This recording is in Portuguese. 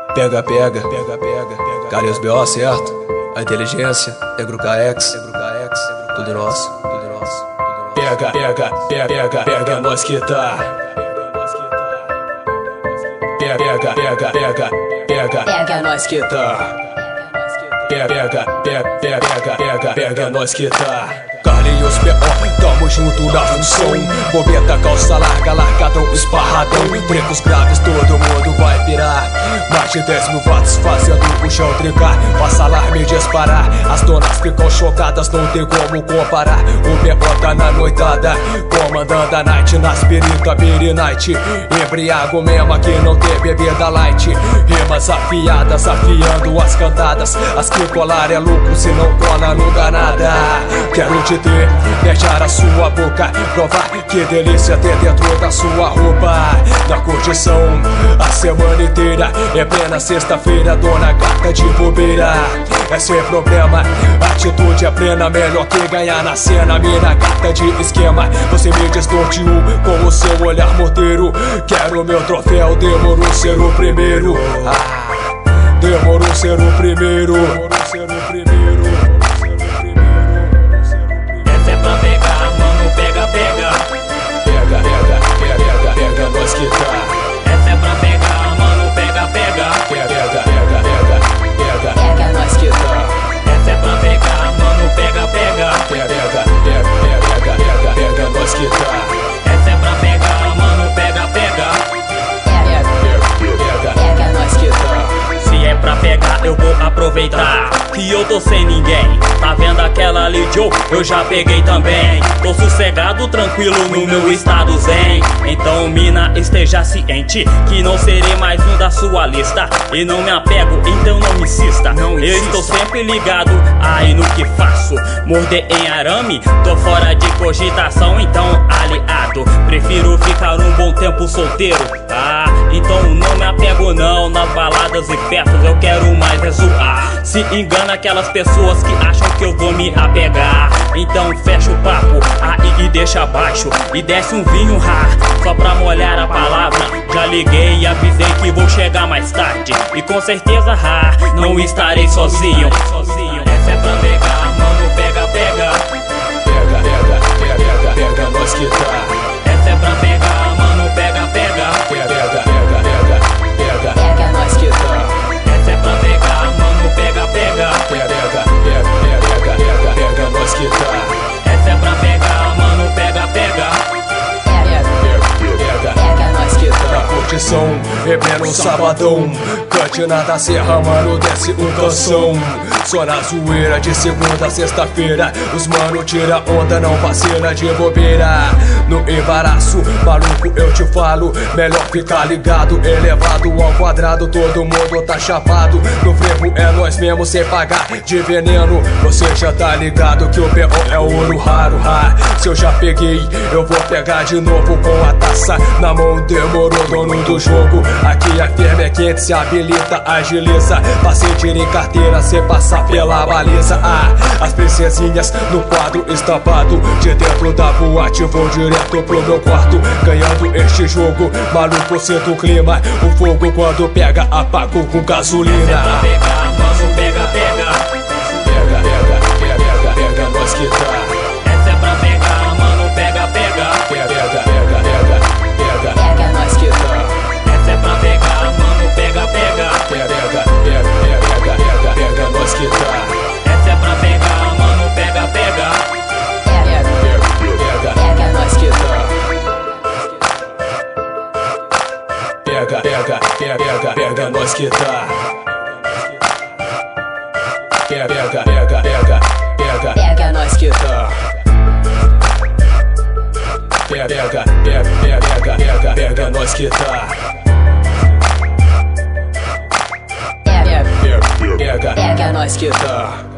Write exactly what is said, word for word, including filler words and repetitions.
Pega, pega, pega, pega, Carlinhos B O, certo? A inteligência, Negro K X, tudo nosso, tudo nosso. Pega, pega, pega, pega, pega, nós que tá. Pega, pega, pega, pega, pega, pega, nós que tá. Pega, pega, pega, pega, pega, pega, nós que tá. Carlinhos B O, tamo junto na função. Bobeta, calça larga, largadão, esparradão. Brincos graves, todo mundo vai pirar. Mais de dez mil watts fazendo o chão trincar. Passa alarme disparar, as donas ficam chocadas, não tem como comparar. O B O tá na noitada, comandando a night nas birita, biri night. Embriago mesmo aqui não tem bebida light. Rimas afiadas, afiando as cantadas. As que colar é lucro, se não cola não dá nada. Quero te ter, beijar a sua boca, provar que delícia ter dentro da sua roupa. Na curtição, a semana inteira, é plena sexta-feira, dona gata de bobeira. É sem problema, atitude é plena, melhor que ganhar na cena. Mina gata de esquema, você me desnorteou com o seu olhar morteiro. Quero meu troféu, demorou ser o primeiro. Ah, demorou ser o primeiro. Demorou ser o primeiro. Nós que tá. Essa é pra pegar, mano, pega, pega. Pega, pega, pega, pega, pega, nós que tá. Essa é pra pegar, mano, pega, pega. Pega, pega, pega, pega, pega, pega, nós que tá. Essa é pra pegar, mano, pega, pega. Pega, pega, pega, nós que tá. Se é pra pegar, eu vou aproveitar que eu tô sem ninguém. Tá vendo aquela ali, Joe? Eu já peguei também. Tô sossegado, tranquilo no meu estado zen. Então, mina, esteja ciente que não serei mais um da sua lista. E não me apego, então não me insista. Não eu estou sempre ligado aí no que faço. Morder em arame, tô fora de cogitação, então aliado. Prefiro ficar um bom tempo solteiro. Ah, então não me apego não nas baladas e festas. Eu quero mais é zoar. Se engana aquelas pessoas que acham que eu vou me apegar. Então fecha o papo aí e deixa abaixo. E desce um vinho rar, só pra molhar a palavra. Já liguei e avisei que vou chegar mais tarde. E com certeza, ah, não estarei sozinho. Essa é pra pegar, mano, pega, pega. Pega, pega, pega, pega, nós que tá. Essa é pra pegar, mano, pega, pega. Pega, pega, pega, pega, pega, nós que tá. Essa é pra pegar, mano, pega, pega. Pega, pega, pega, pega, pega, pega, nós que tá. Essa é pra pegar, mano, pega, pega. Pega, pega, nós que tá. Na curtição, é pleno sabadão. Cantina da Serra, mano, desce um canção. Só na zoeira de segunda a sexta-feira. Os mano tira onda, não vacila de bobeira. No embaraço, maluco, eu te falo. Melhor ficar ligado, elevado ao quadrado. Todo mundo tá chapado. No frevo é nós mesmo sem pagar de veneno. Você já tá ligado que o B O é ouro raro, ha. Se eu já peguei, eu vou pegar de novo com a taça na mão. Demorou, dono do jogo. Aqui a firma é quente, se habilita, agiliza. Passei tiro em carteira, cê passar pela baliza. Ah, as princesinhas no quadro estampado. De dentro da boate vou direto pro meu quarto. Ganhando este jogo, maluco, sinto o clima. O fogo quando pega, apago com gasolina. Essa é pra pegar, mano, pega, pega. Pega, pega, pega, pega, nós que tá. Essa é pra pegar, mano, pega, pega. Pega, pega, pega, pega, pega, nós que tá. Essa é pra pegar, mano, pega, pega. Pega, pega, pega, pega, pega, pega, nós que tá. Essa é pra pegar, mano, pega, pega. Pega, pega, nós que tá. Pega, pega, pega, pega, nós que tá. Pega, pega, pega, pega, pega, pega, nós que tá. Pega, pega, pega, pega, pega, pega, nós que tá. Pega, pega, nós que tá.